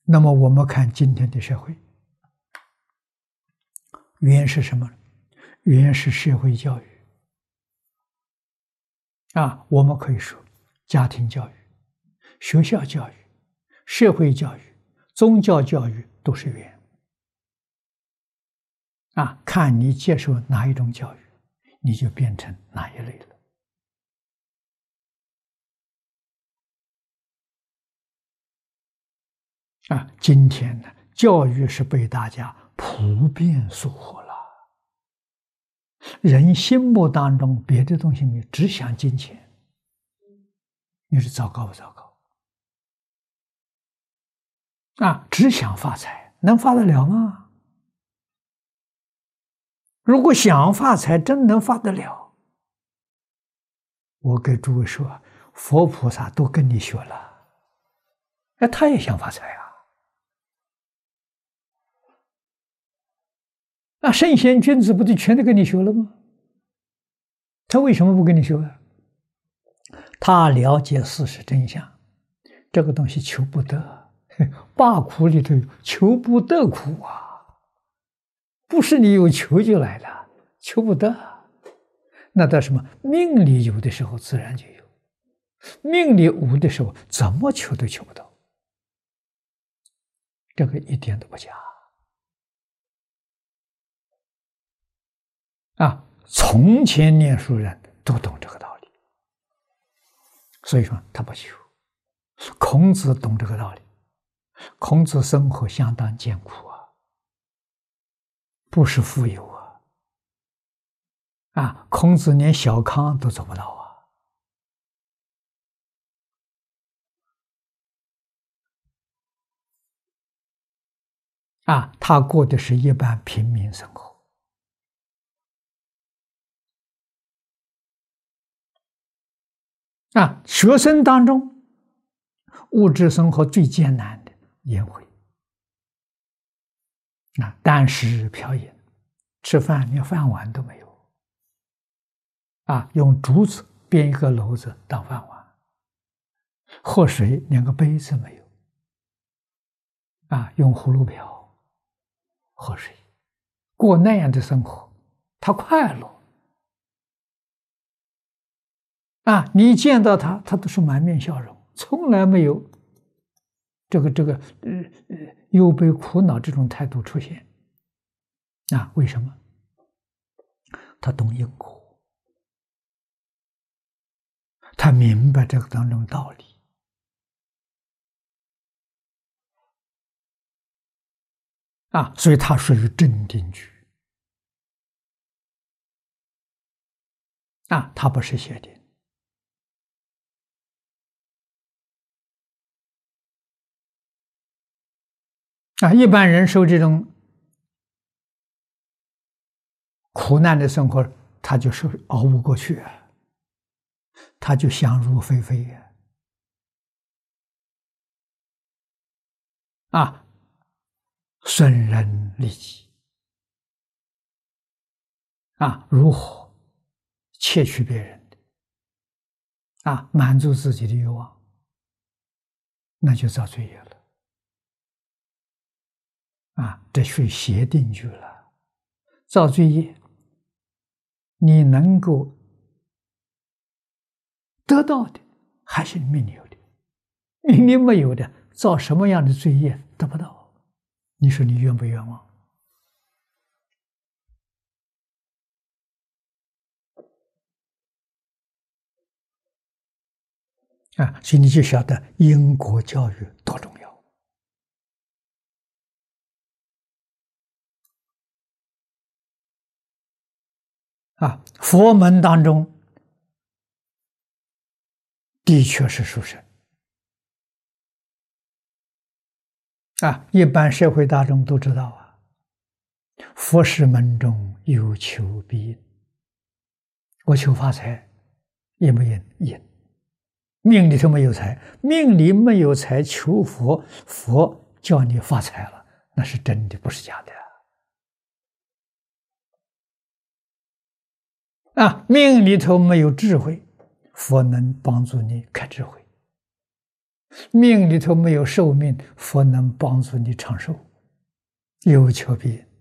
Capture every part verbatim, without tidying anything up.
那么我们看今天的社会，原因是什么？原因是社会教育啊，我们可以说家庭教育、学校教育、社会教育、宗教教育都是原因啊，看你接受哪一种教育，你就变成哪一类了。啊，今天呢，教育是被大家普遍疏忽了，人心目当中别的东西没有，只想金钱，你说糟糕不糟糕？啊，只想发财，能发得了吗？如果想发财，真能发得了，我给诸位说，佛菩萨都跟你学了，哎，他也想发财啊。那圣贤君子不就全都跟你学了吗？他为什么不跟你学啊？他了解事实真相，这个东西求不得，八苦里头有求不得苦啊，不是你有求就来了，求不得。那到什么命里有的时候自然就有，命里无的时候怎么求都求不到，这个一点都不假啊！从前念书人都懂这个道理，所以说他不求。孔子懂这个道理，孔子生活相当艰苦啊，不是富有啊，啊，孔子连小康都做不到啊，啊，他过的是一般平民生活。啊，学生当中，物质生活最艰难的颜回啊，单食瓢饮，吃饭连饭碗都没有啊，用竹子编一个篓子当饭碗，喝水连个杯子没有啊，用葫芦瓢喝水，过那样的生活，他快乐啊！你见到他，他都是满面笑容，从来没有这个这个呃呃忧悲苦恼这种态度出现啊？为什么？他懂因果，他明白这个当中道理啊，所以他属于镇定句啊，他不是邪定。啊，一般人受这种苦难的生活，他就是熬不过去啊，他就想入非非呀，啊，损人利己啊，如何窃取别人的啊，满足自己的欲望，那就造罪业了啊，这属于邪定句了，造罪业。你能够得到的，还是你命里有的；命里没有的，造什么样的罪业得不到？你说你冤不冤枉？啊，所以你就晓得因果教育多重要啊！佛门当中的确是殊胜啊，一般社会大众都知道啊。佛事门中有求必应，我求发财，应不应？应。命里头没有财，命里没有财，求佛，佛叫你发财了，那是真的，不是假的啊！命里头没有智慧，佛能帮助你开智慧命里头没有寿命，佛能帮助你长寿，有求必应。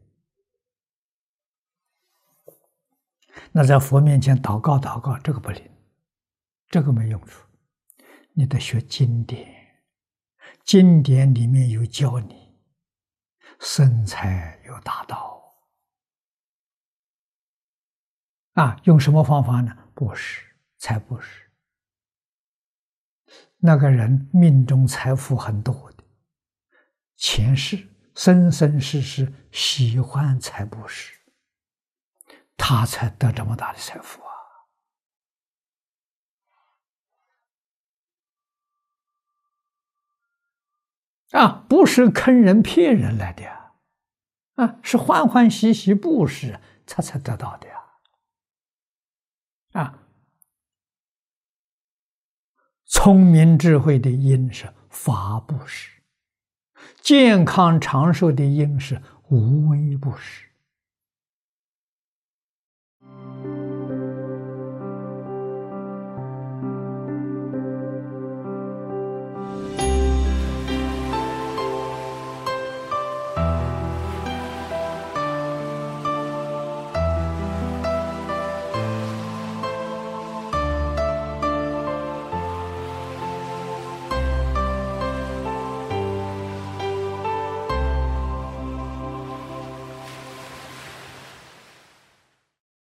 那在佛面前祷告祷告，这个不灵，这个没用处。你得学经典，经典里面有教你生财有大道啊。用什么方法呢？布施，财布施。那个人命中财富很多的，前世生生世世喜欢财布施，他才得这么大的财富啊！啊，不是坑人骗人来的呀，啊，是欢欢喜喜布施，他才得到的呀！啊，聪明智慧的因是法布施，健康长寿的因是无为布施。